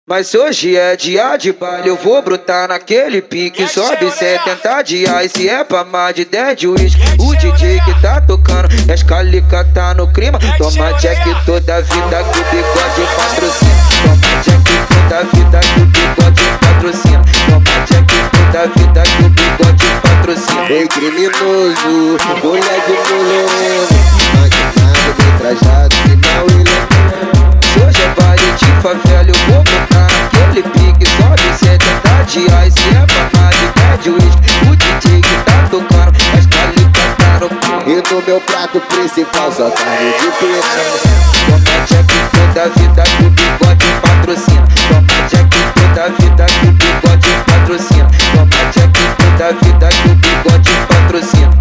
Mas hoje é dia de baile, eu vou brotar naquele pique. Sobe 70 dias, se é pra mais de 10 de uísque. O DJ que tá tocando, e as calica tá no clima. Toma jack toda vida que o bigode patrocina. Toma jack toda vida que o bigode patrocina. Toma jack toda vida que o bigode patrocina. Ei, criminoso, moleque mulheroso, maquinado, bem trajado, sinal ele Se hoje é baile de favela, eu vou botar naquele pique. Sobe 70 dias, se é pra mais de 10 de uísque. O DJ que tá tocando, as calica tá no clima. e no meu prato principal só carne de piranha. Toma jack toda vida que o bigode patrocina. Toma jack toda vida que o bigode patrocina. Toma jack toda vida que o bigode patrocina.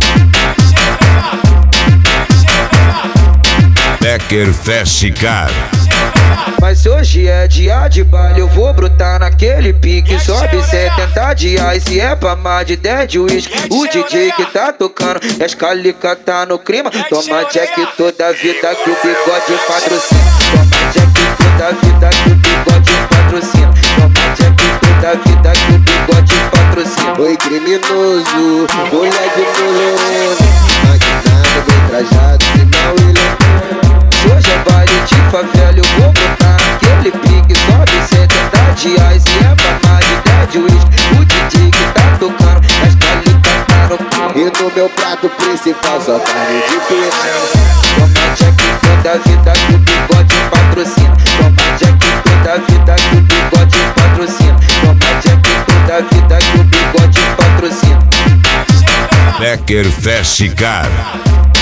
Becker Fast Car. Mas hoje é dia de baile, eu vou brotar naquele pique. Sobe 70 dias, se é pra mais de 10 de uísque. O DJ que tá tocando, e as calica tá no clima. Toma jack toda vida que o bigode patrocina. Toma jack toda vida que o bigode patrocina. Toma jack toda vida que o bigode patrocina. Oi, criminoso, moleque mulheroso, maquinado, bem trajado, sinal ele Se hoje é baile de favela, eu vou botar naquele pique. Sobe 70 dias, se é pra mais de 10 de uísque. O DJ que tá tocando, as calica tá no clima. e no meu prato principal só carne de piranha. Toma jack toda vida que o bigode patrocina. Toma jack toda vida que o bigode patrocina. Toma jack toda vida que o bigode patrocina. Becker Fast Car.